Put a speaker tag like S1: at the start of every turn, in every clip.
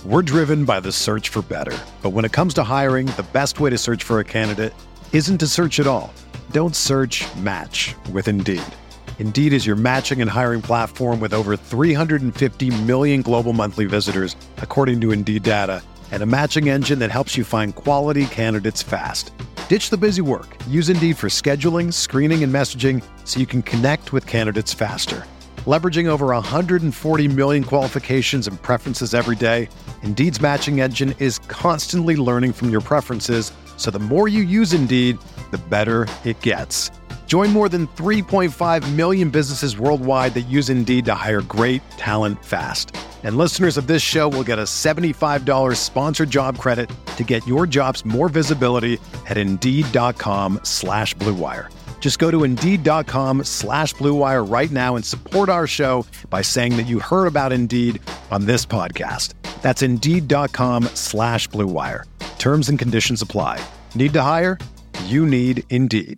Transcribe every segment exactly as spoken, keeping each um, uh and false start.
S1: We're driven by the search for better. But when it comes to hiring, the best way to search for a candidate isn't to search at all. Don't search, match with Indeed. Indeed is your matching and hiring platform with over three hundred fifty million global monthly visitors, according to Indeed data, and a matching engine that helps you find quality candidates fast. Ditch the busy work. Use Indeed for scheduling, screening, and messaging so you can connect with candidates faster. Leveraging over one hundred forty million qualifications and preferences every day, Indeed's matching engine is constantly learning from your preferences, so the more you use Indeed, the better it gets. Join more than three point five million businesses worldwide that use Indeed to hire great talent fast. And listeners of this show will get a seventy-five dollars sponsored job credit to get your jobs more visibility at Indeed.com slash Blue Wire. Just go to Indeed.com slash Blue Wire right now and support our show by saying that you heard about Indeed on this podcast. That's Indeed.com slash Blue Wire. Terms and conditions apply. Need to hire? You need Indeed.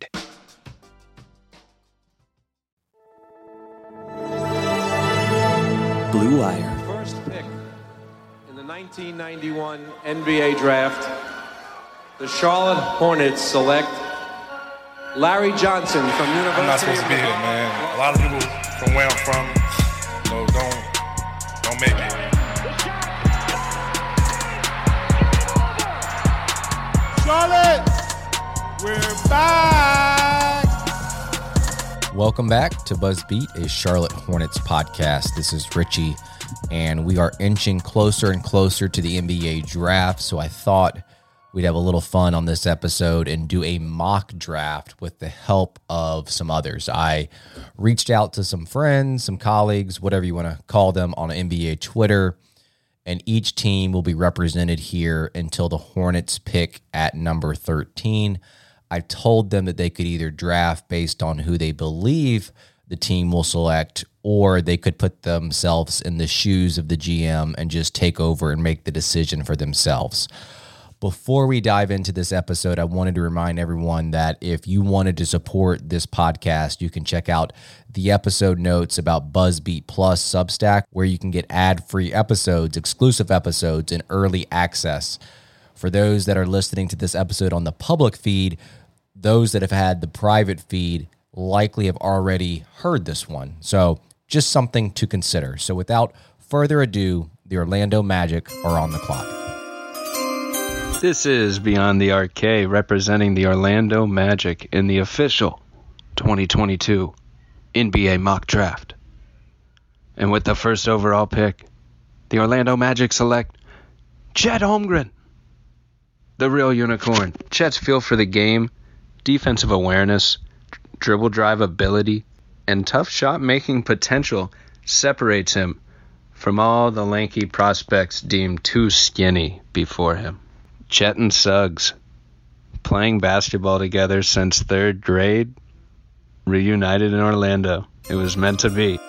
S2: Blue Wire.
S3: First pick in the nineteen ninety-one N B A draft, the Charlotte Hornets select Larry Johnson from University.
S4: I'm not supposed to be here, man. A lot of people from where I'm from, so don't don't make me.
S5: Charlotte, we're back.
S6: Welcome back to BuzzBeat, a Charlotte Hornets podcast. This is Richie, and we are inching closer and closer to the N B A draft, so I thought we'd have a little fun on this episode and do a mock draft with the help of some others. I reached out to some friends, some colleagues, whatever you want to call them, on N B A Twitter, and each team will be represented here until the Hornets pick at number thirteen. I told them that they could either draft based on who they believe the team will select, or they could put themselves in the shoes of the G M and just take over and make the decision for themselves. Before we dive into this episode, I wanted to remind everyone that if you wanted to support this podcast, you can check out the episode notes about BuzzBeat Plus Substack, where you can get ad-free episodes, exclusive episodes, and early access. For those that are listening to this episode on the public feed, those that have had the private feed likely have already heard this one. So just something to consider. So without further ado, the Orlando Magic are on the clock.
S7: This is Beyond the Arcade, representing the Orlando Magic in the official twenty twenty-two N B A mock draft. And with the first overall pick, the Orlando Magic select Chet Holmgren, the real unicorn. Chet's feel for the game, defensive awareness, dribble drive ability, and tough shot-making potential separates him from all the lanky prospects deemed too skinny before him. Chet and Suggs, playing basketball together since third grade, reunited in Orlando. It was meant to be.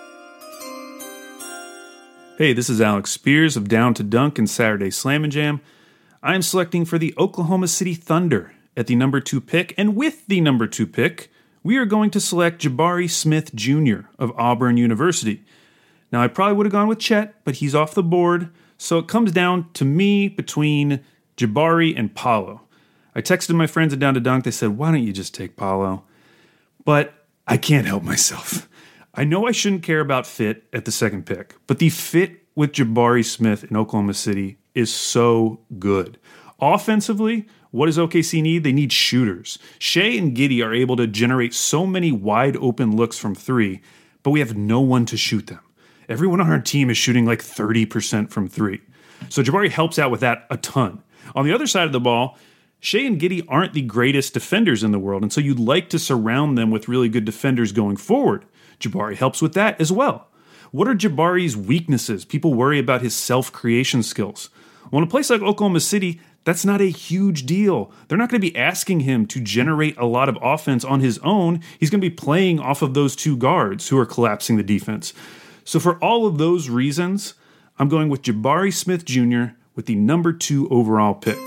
S8: Hey, this is Alex Spears of Down to Dunk and Saturday Slam and Jam. I am selecting for the Oklahoma City Thunder at the number two pick, and with the number two pick, we are going to select Jabari Smith Junior of Auburn University. Now, I probably would have gone with Chet, but he's off the board, so it comes down to me between Jabari and Paolo. I texted my friends at Down to Dunk. They said, why don't you just take Paolo? But I can't help myself. I know I shouldn't care about fit at the second pick, but the fit with Jabari Smith in Oklahoma City is so good. Offensively, what does O K C need? They need shooters. Shea and Giddey are able to generate so many wide open looks from three, but we have no one to shoot them. Everyone on our team is shooting like thirty percent from three. So Jabari helps out with that a ton. On the other side of the ball, Shea and Giddey aren't the greatest defenders in the world, and so you'd like to surround them with really good defenders going forward. Jabari helps with that as well. What are Jabari's weaknesses? People worry about his self-creation skills. Well, in a place like Oklahoma City, that's not a huge deal. They're not going to be asking him to generate a lot of offense on his own. He's going to be playing off of those two guards who are collapsing the defense. So for all of those reasons, I'm going with Jabari Smith Junior with the number two overall pick.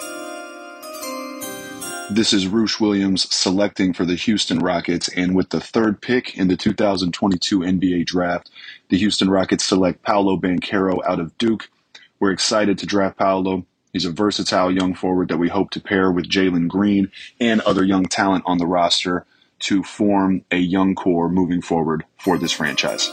S9: This is Roosh Williams selecting for the Houston Rockets, and with the third pick in the two thousand twenty-two N B A Draft, the Houston Rockets select Paolo Banchero out of Duke. We're excited to draft Paolo. He's a versatile young forward that we hope to pair with Jalen Green and other young talent on the roster to form a young core moving forward for this franchise.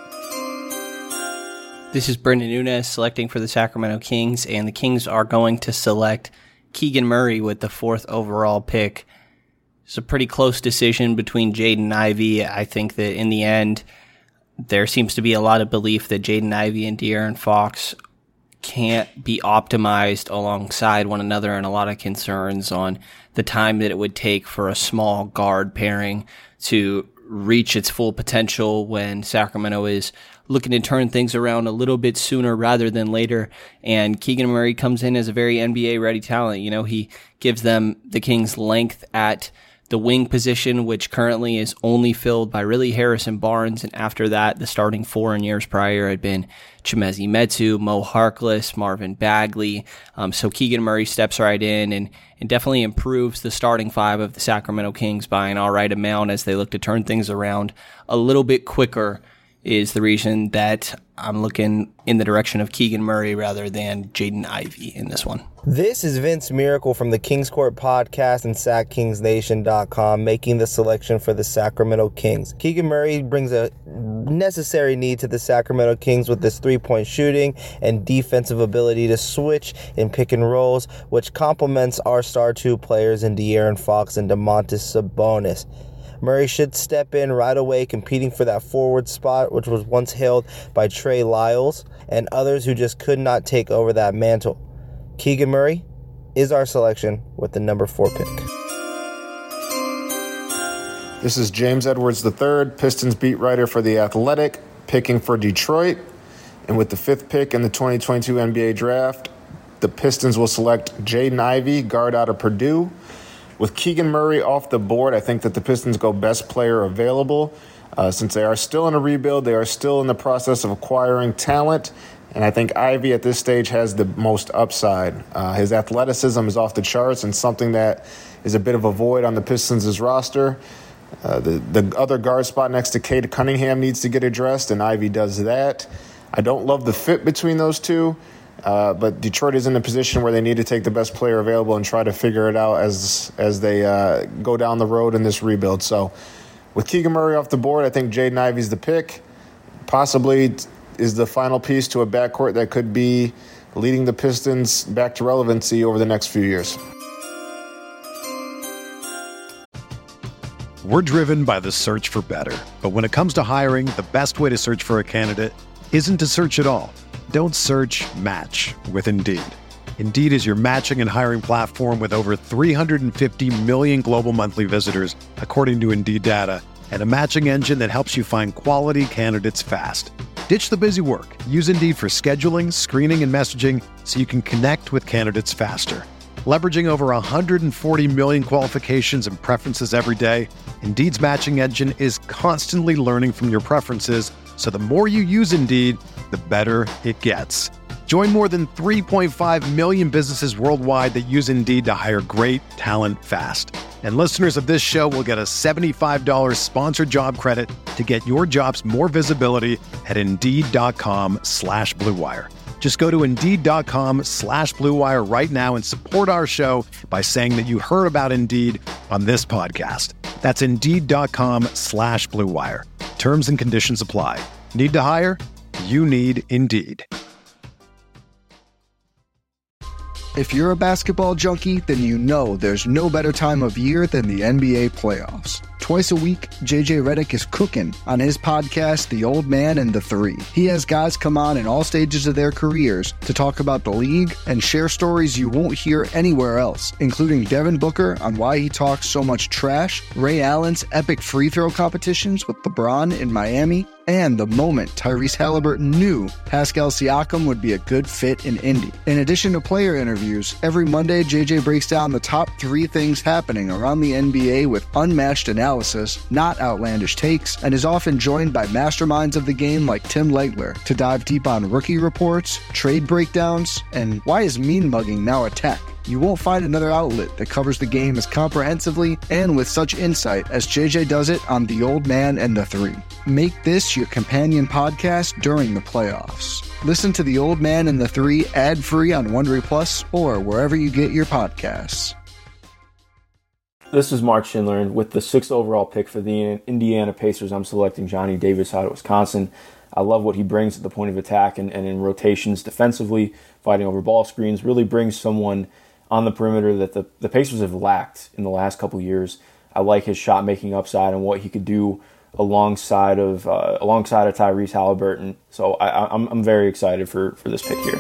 S2: This is Brendan Nunes selecting for the Sacramento Kings, and the Kings are going to select Keegan Murray with the fourth overall pick. It's a pretty close decision between Jaden Ivey. I think that in the end, there seems to be a lot of belief that Jaden Ivey and De'Aaron Fox can't be optimized alongside one another, and a lot of concerns on the time that it would take for a small guard pairing to reach its full potential when Sacramento is looking to turn things around a little bit sooner rather than later. And Keegan Murray comes in as a very N B A-ready talent. You know, he gives them the Kings length at the wing position, which currently is only filled by really Harrison Barnes. And after that, the starting four in years prior had been Chimezie Metu, Mo Harkless, Marvin Bagley. Um, so Keegan Murray steps right in and, and definitely improves the starting five of the Sacramento Kings by an all right amount as they look to turn things around a little bit quicker, is the reason that I'm looking in the direction of Keegan Murray rather than Jaden Ivey in this one.
S10: This is Vince Miracle from the Kings Court Podcast and Sac Kings Nation dot com making the selection for the Sacramento Kings. Keegan Murray brings a necessary need to the Sacramento Kings with this three-point shooting and defensive ability to switch in pick and rolls, which complements our star two players in De'Aaron Fox and Domantas Sabonis. Murray should step in right away, competing for that forward spot, which was once held by Trey Lyles and others who just could not take over that mantle. Keegan Murray is our selection with the number four pick.
S11: This is James Edwards the third, Pistons beat writer for The Athletic, picking for Detroit. And with the fifth pick in the twenty twenty-two N B A draft, the Pistons will select Jaden Ivey, guard out of Purdue. With Keegan Murray off the board, I think that the Pistons go best player available. Uh, since they are still in a rebuild, they are still in the process of acquiring talent, and I think Ivey at this stage has the most upside. Uh, his athleticism is off the charts and something that is a bit of a void on the Pistons' roster. Uh, the, the other guard spot next to Cade Cunningham needs to get addressed, and Ivey does that. I don't love the fit between those two. Uh, but Detroit is in a position where they need to take the best player available and try to figure it out as as they uh, go down the road in this rebuild. So with Keegan Murray off the board, I think Jaden Ivey's the pick. Possibly is the final piece to a backcourt that could be leading the Pistons back to relevancy over the next few years.
S1: We're driven by the search for better. But when it comes to hiring, the best way to search for a candidate isn't to search at all. Don't search, match with Indeed. Indeed is your matching and hiring platform with over three hundred fifty million global monthly visitors, according to Indeed data, and a matching engine that helps you find quality candidates fast. Ditch the busy work. Use Indeed for scheduling, screening, and messaging so you can connect with candidates faster. Leveraging over one hundred forty million qualifications and preferences every day, Indeed's matching engine is constantly learning from your preferences, so the more you use Indeed, the better it gets. Join more than three point five million businesses worldwide that use Indeed to hire great talent fast. And listeners of this show will get a seventy-five dollars sponsored job credit to get your jobs more visibility at Indeed.com slash Blue Wire. Just go to Indeed.com slash Blue Wire right now and support our show by saying that you heard about Indeed on this podcast. That's Indeed.com slash Blue Wire. Terms and conditions apply. Need to hire? You need Indeed.
S12: If you're a basketball junkie, then you know there's no better time of year than the N B A playoffs. Twice a week, J J Redick is cooking on his podcast, The Old Man and the Three. He has guys come on in all stages of their careers to talk about the league and share stories you won't hear anywhere else, including Devin Booker on why he talks so much trash, Ray Allen's epic free throw competitions with LeBron in Miami, and the moment Tyrese Halliburton knew Pascal Siakam would be a good fit in Indy. In addition to player interviews, every Monday J J breaks down the top three things happening around the N B A with unmatched analysis, not outlandish takes, and is often joined by masterminds of the game like Tim Legler to dive deep on rookie reports, trade breakdowns, and why is mean mugging now a tech? You won't find another outlet that covers the game as comprehensively and with such insight as J J does it on The Old Man and the Three. Make this your companion podcast during the playoffs. Listen to The Old Man and the Three ad-free on Wondery Plus or wherever you get your podcasts.
S13: This is Mark Schindler, and with the sixth overall pick for the Indiana Pacers, I'm selecting Johnny Davis out of Wisconsin. I love what he brings at the point of attack and, and in rotations defensively, fighting over ball screens, really brings someone on the perimeter that the, the Pacers have lacked in the last couple years. I like his shot-making upside and what he could do alongside of uh, alongside of Tyrese Halliburton. So I, I'm I'm very excited for, for this pick here.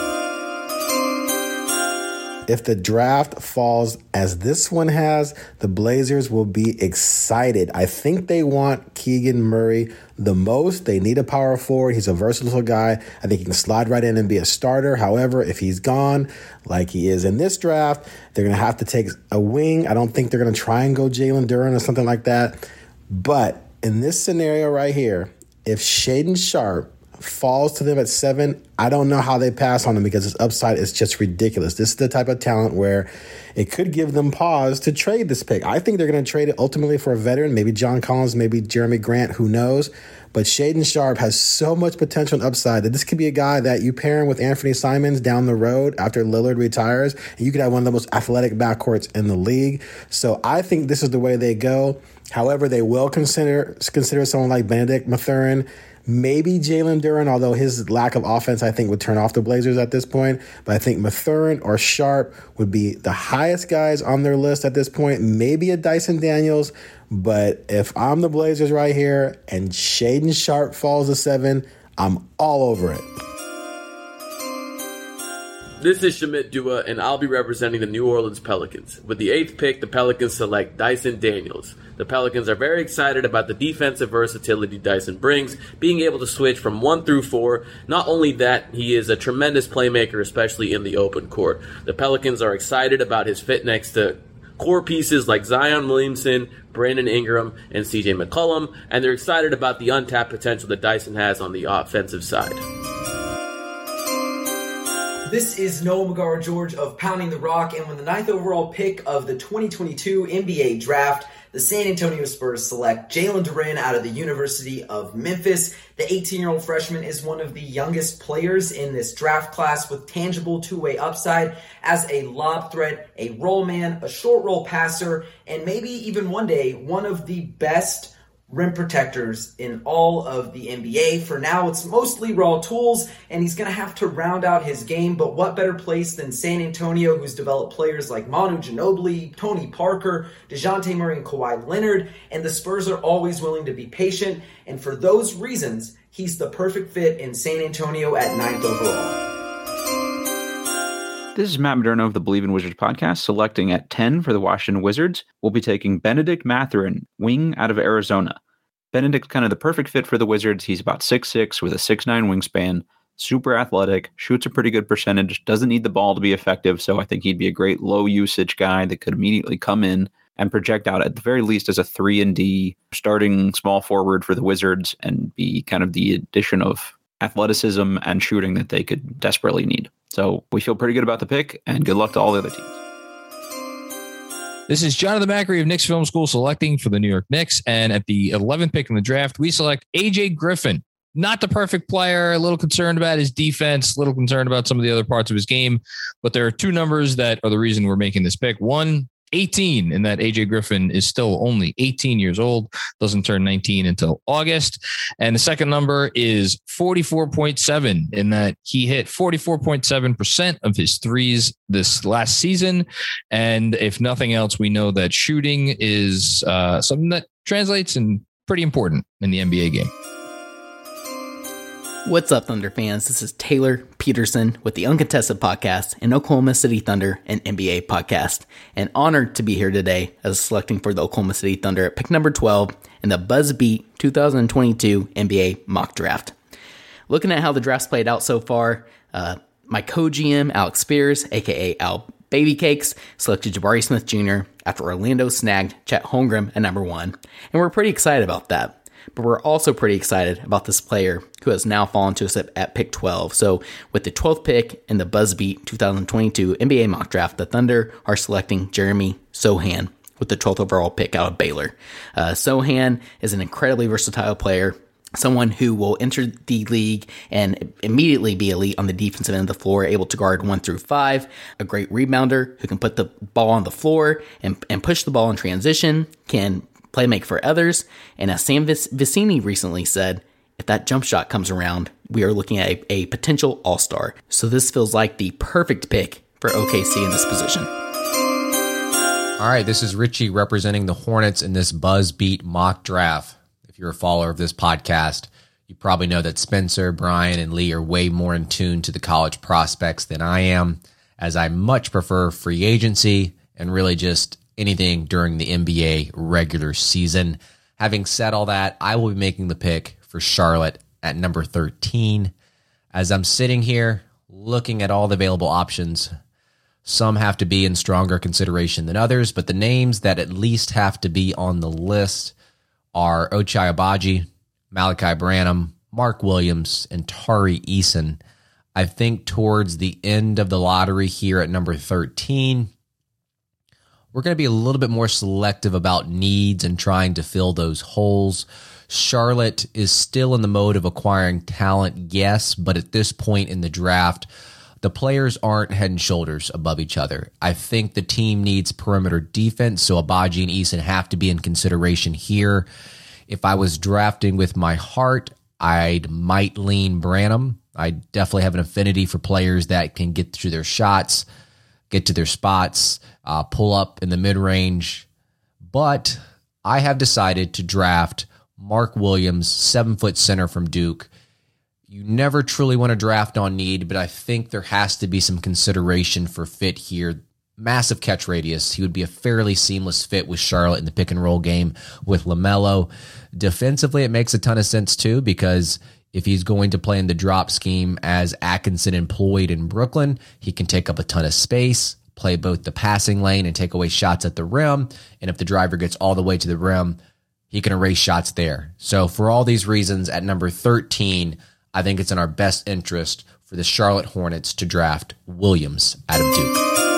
S14: If the draft falls as this one has, the Blazers will be excited. I think they want Keegan Murray the most. They need a power forward. He's a versatile guy. I think he can slide right in and be a starter. However, if he's gone, like he is in this draft, they're going to have to take a wing. I don't think they're going to try and go Jalen Duren or something like that. But in this scenario right here, if Shaedon Sharpe falls to them at seven, I don't know how they pass on him because his upside is just ridiculous. This is the type of talent where it could give them pause to trade this pick. I think they're going to trade it ultimately for a veteran, maybe John Collins, maybe Jeremy Grant, who knows. But Shaedon Sharpe has so much potential and upside that this could be a guy that you pair him with Anthony Simons down the road after Lillard retires, and you could have one of the most athletic backcourts in the league. So I think this is the way they go. However, they will consider consider someone like Benedict Mathurin, maybe Jalen Duren, although his lack of offense, I think, would turn off the Blazers at this point. But I think Mathurin or Sharpe would be the highest guys on their list at this point. Maybe a Dyson Daniels. But if I'm the Blazers right here and Shaedon Sharpe falls to seven, I'm all over it.
S15: This is Shamit Dua, and I'll be representing the New Orleans Pelicans. With the eighth pick, the Pelicans select Dyson Daniels. The Pelicans are very excited about the defensive versatility Dyson brings, being able to switch from one through four. Not only that, he is a tremendous playmaker, especially in the open court. The Pelicans are excited about his fit next to core pieces like Zion Williamson, Brandon Ingram, and C J McCollum, and they're excited about the untapped potential that Dyson has on the offensive side.
S16: This is Noah McGarr-George of Pounding the Rock, and with the ninth overall pick of the twenty twenty-two N B A Draft, the San Antonio Spurs select Jalen Duren out of the University of Memphis. The eighteen-year-old freshman is one of the youngest players in this draft class with tangible two-way upside as a lob threat, a roll man, a short roll passer, and maybe even one day one of the best rim protectors in all of the N B A. For now, it's mostly raw tools, and he's going to have to round out his game, but what better place than San Antonio, who's developed players like Manu Ginobili, Tony Parker, DeJounte Murray, and Kawhi Leonard, and the Spurs are always willing to be patient, and for those reasons, he's the perfect fit in San Antonio at ninth overall.
S17: This is Matt Moderno of the Believe in Wizards podcast. Selecting at ten for the Washington Wizards, we'll be taking Benedict Mathurin, wing out of Arizona. Benedict's kind of the perfect fit for the Wizards. He's about six six with a six nine wingspan, super athletic, shoots a pretty good percentage, doesn't need the ball to be effective, so I think he'd be a great low-usage guy that could immediately come in and project out at the very least as a three and D starting small forward for the Wizards and be kind of the addition of athleticism and shooting that they could desperately need. So we feel pretty good about the pick, and good luck to all the other teams.
S6: This is Jonathan Macri of Knicks Film School selecting for the New York Knicks. And at the eleventh pick in the draft, we select A J Griffin. Not the perfect player, a little concerned about his defense, a little concerned about some of the other parts of his game. But there are two numbers that are the reason we're making this pick. One, eighteen, in that A J Griffin is still only eighteen years old, doesn't turn nineteen until August. And the second number is forty-four point seven, in that he hit forty-four point seven percent of his threes this last season. And if nothing else, we know that shooting is uh, something that translates and pretty important in the N B A game.
S2: What's up, Thunder fans? This is Taylor Peterson with the Uncontested Podcast and Oklahoma City Thunder, an N B A podcast. And honored to be here today as selecting for the Oklahoma City Thunder at pick number twelve in the BuzzBeat twenty twenty-two N B A Mock Draft. Looking at how the draft's played out so far, uh, my co-G M, Alex Spears, a k a. Al Baby Cakes, selected Jabari Smith Junior after Orlando snagged Chet Holmgren at number one. And we're pretty excited about that. But we're also pretty excited about this player who has now fallen to us at, at pick twelve. So with the twelfth pick in the BuzzBeat twenty twenty-two N B A Mock Draft, the Thunder are selecting Jeremy Sochan with the twelfth overall pick out of Baylor. Uh, Sochan is an incredibly versatile player.
S18: someone who will enter the league and immediately be elite on the defensive end of the floor, able to guard one through five, a great rebounder who can put the ball on the floor and, and push the ball in transition, can play make for others. And as Sam Vic- Vicini recently said, if that jump shot comes around, we are looking at a, a potential all-star. So this feels like the perfect pick for O K C in this position.
S6: All right, this is Richie representing the Hornets in this BuzzBeat mock draft. If you're a follower of this podcast, you probably know that Spencer, Brian, and Lee are way more in tune to the college prospects than I am, as I much prefer free agency and really just anything during the N B A regular season. Having said all that, I will be making the pick for Charlotte at number thirteen. As I'm sitting here looking at all the available options, some have to be in stronger consideration than others, but the names that at least have to be on the list are Ochai Agbaji, Malachi Branham, Mark Williams, and Tari Eason. I think towards the end of the lottery here at number thirteen, we're going to be a little bit more selective about needs and trying to fill those holes. Charlotte is still in the mode of acquiring talent, yes, but at this point in the draft, the players aren't head and shoulders above each other. I think the team needs perimeter defense, so Agbaji and Eason have to be in consideration here. If I was drafting with my heart, I might lean Branham. I definitely have an affinity for players that can get through their shots, get to their spots, uh, pull up in the mid-range. But I have decided to draft Mark Williams, seven-foot center from Duke. You never truly want to draft on need, but I think there has to be some consideration for fit here. Massive catch radius. He would be a fairly seamless fit with Charlotte in the pick and roll game with LaMelo. Defensively, it makes a ton of sense too, because if he's going to play in the drop scheme as Atkinson employed in Brooklyn, he can take up a ton of space, play both the passing lane and take away shots at the rim. And if the driver gets all the way to the rim, he can erase shots there. So for all these reasons, at number thirteen, I think it's in our best interest for the Charlotte Hornets to draft Williams out of Duke.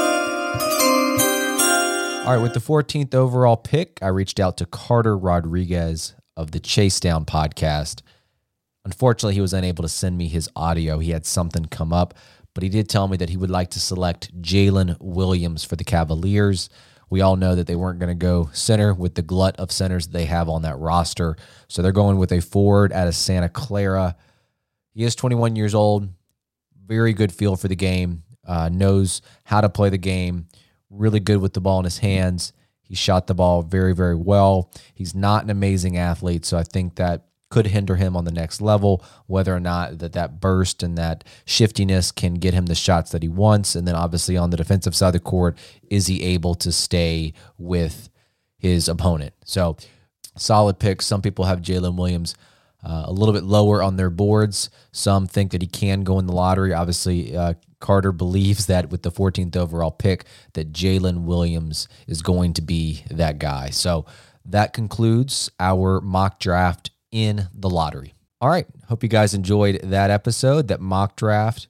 S6: All right, with the fourteenth overall pick, I reached out to Carter Rodriguez of the Chase Down podcast. Unfortunately, he was unable to send me his audio. He had something come up, but he did tell me that he would like to select Jalen Williams for the Cavaliers. We all know that they weren't going to go center with the glut of centers that they have on that roster, so they're going with a forward out of Santa Clara. He is twenty-one years old, very good feel for the game, uh, knows how to play the game, really good with the ball in his hands. He shot the ball very, very well. He's not an amazing athlete, so I think that could hinder him on the next level, whether or not that that burst and that shiftiness can get him the shots that he wants. And then obviously on the defensive side of the court, is he able to stay with his opponent? So solid pick. Some people have Jalen Williams uh, a little bit lower on their boards. Some think that he can go in the lottery. Obviously, uh, Carter believes that with the fourteenth overall pick that Jalen Williams is going to be that guy. So that concludes our mock draft in the lottery. All right. Hope you guys enjoyed that episode, that mock draft.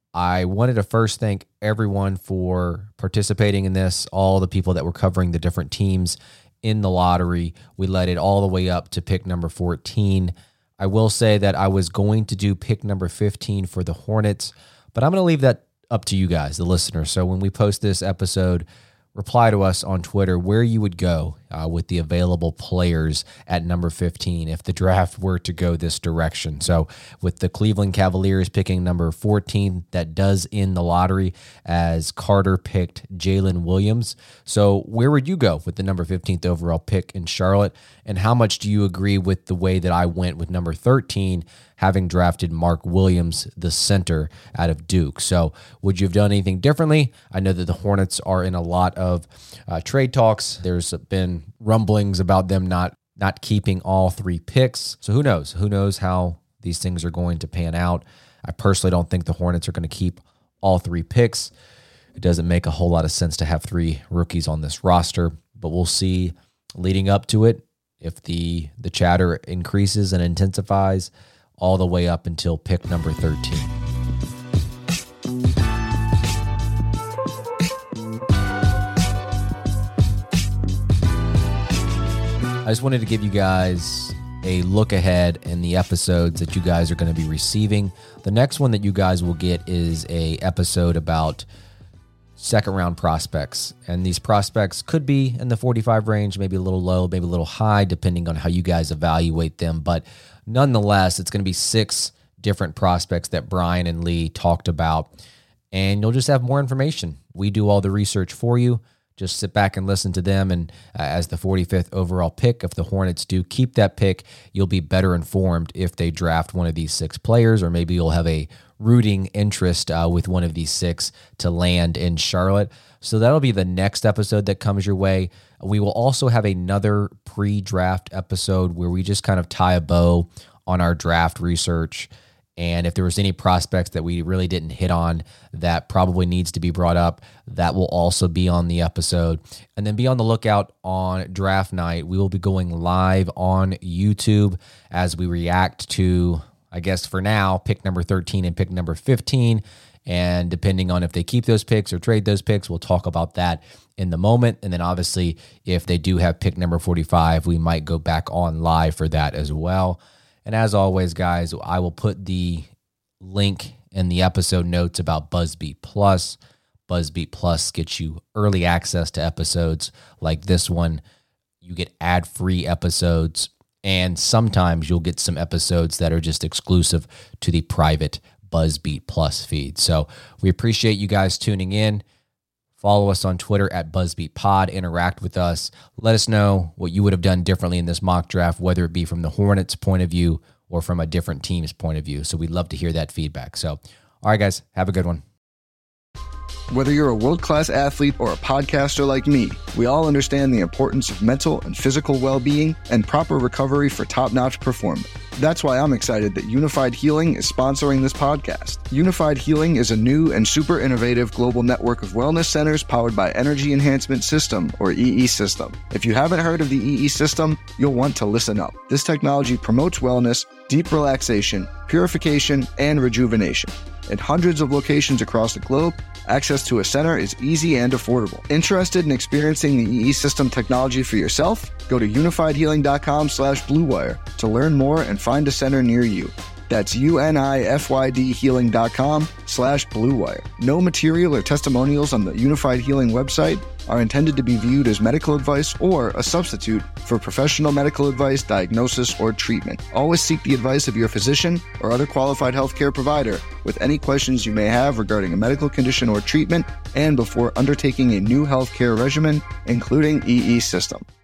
S6: I wanted to first thank everyone for participating in this, all the people that were covering the different teams in the lottery. We led it all the way up to pick number fourteen. I will say that I was going to do pick number fifteen for the Hornets, but I'm going to leave that up to you guys, the listeners. So when we post this episode, reply to us on Twitter where you would go uh, with the available players at number fifteen if the draft were to go this direction. So with the Cleveland Cavaliers picking number fourteen, that does end the lottery as Carter picked Jalen Williams. So where would you go with the number fifteenth overall pick in Charlotte? And how much do you agree with the way that I went with number thirteen, having drafted Mark Williams, the center out of Duke? So would you have done anything differently? I know that the Hornets are in a lot of uh, trade talks. There's been rumblings about them not not keeping all three picks. So who knows? Who knows how these things are going to pan out? I personally don't think the Hornets are going to keep all three picks. It doesn't make a whole lot of sense to have three rookies on this roster, but we'll see leading up to it if the the chatter increases and intensifies all the way up until pick number thirteen. I just wanted to give you guys a look ahead in the episodes that you guys are going to be receiving. The next one that you guys will get is a episode about second round prospects. And these prospects could be in the forty-five range, maybe a little low, maybe a little high, depending on how you guys evaluate them. But nonetheless, it's going to be six different prospects that Brian and Lee talked about. And you'll just have more information. We do all the research for you. Just sit back and listen to them. And uh, as the forty-fifth overall pick, if the Hornets do keep that pick, you'll be better informed if they draft one of these six players, or maybe you'll have a rooting interest uh, with one of these six to land in Charlotte. So that'll be the next episode that comes your way. We will also have another pre-draft episode where we just kind of tie a bow on our draft research. And if there was any prospects that we really didn't hit on that probably needs to be brought up, that will also be on the episode. And then be on the lookout on draft night. We will be going live on YouTube as we react to, I guess for now, pick number thirteen and pick number fifteen. And depending on if they keep those picks or trade those picks, we'll talk about that in the moment. And then obviously, if they do have pick number forty-five, we might go back on live for that as well. And as always, guys, I will put the link in the episode notes about BuzzBeat Plus. BuzzBeat Plus gets you early access to episodes like this one. You get ad-free episodes, and sometimes you'll get some episodes that are just exclusive to the private BuzzBeat Plus feed. So we appreciate you guys tuning in. Follow us on Twitter at BuzzBeatPod. Interact with us. Let us know what you would have done differently in this mock draft, whether it be from the Hornets' point of view or from a different team's point of view. So we'd love to hear that feedback. So, all right, guys, have a good one.
S12: Whether you're a world-class athlete or a podcaster like me, we all understand the importance of mental and physical well-being and proper recovery for top-notch performance. That's why I'm excited that Unified Healing is sponsoring this podcast. Unified Healing is a new and super innovative global network of wellness centers powered by Energy Enhancement System, or E E System. If you haven't heard of the E E System, you'll want to listen up. This technology promotes wellness, deep relaxation, purification, and rejuvenation. At hundreds of locations across the globe, access to a center is easy and affordable. Interested in experiencing the E E System technology for yourself? Go to unifiedhealing.com slash bluewire to learn more and find a center near you. That's U-N-I-F-Y-D healing.com slash bluewire. No material or testimonials on the Unified Healing website are intended to be viewed as medical advice or a substitute for professional medical advice, diagnosis, or treatment. Always seek the advice of your physician or other qualified healthcare provider with any questions you may have regarding a medical condition or treatment and before undertaking a new healthcare regimen, including E E System.